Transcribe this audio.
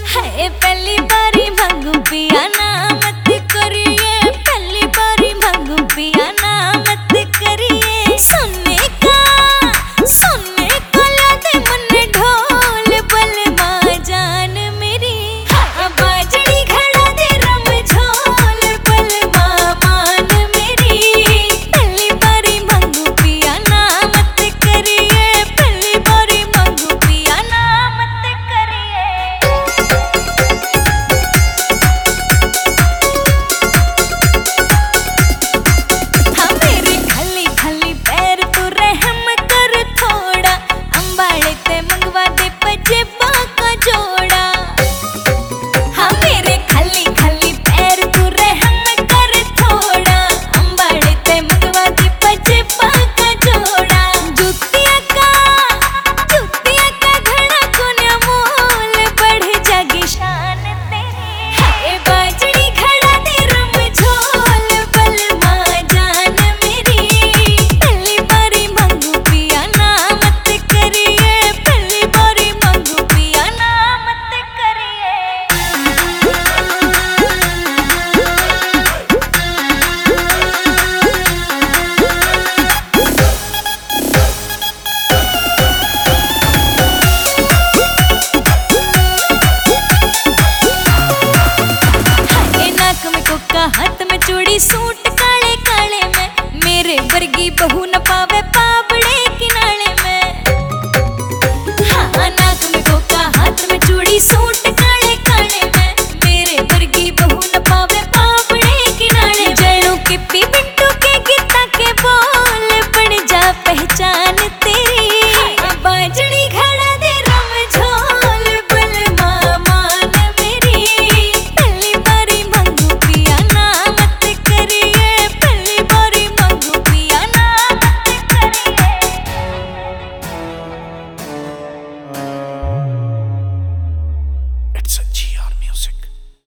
है पहली बारी भांगू पिया ना मत करिए, पहली बारी भांगू पिया ना मत करिए। सोने का लादे मन ढोल बलमा जान मेरी, बाजड़ी घड़ा दे रम झोल बलमा मान मेरी। पहली बारी भांगू पिया ना मत करिए, पहली बारी भांगू पिया ना मत करिए। हाँ मेरे खाली खाली पैर तू रहम कर थोड़ा, अंबाड़े ते मंगवा दे पजेब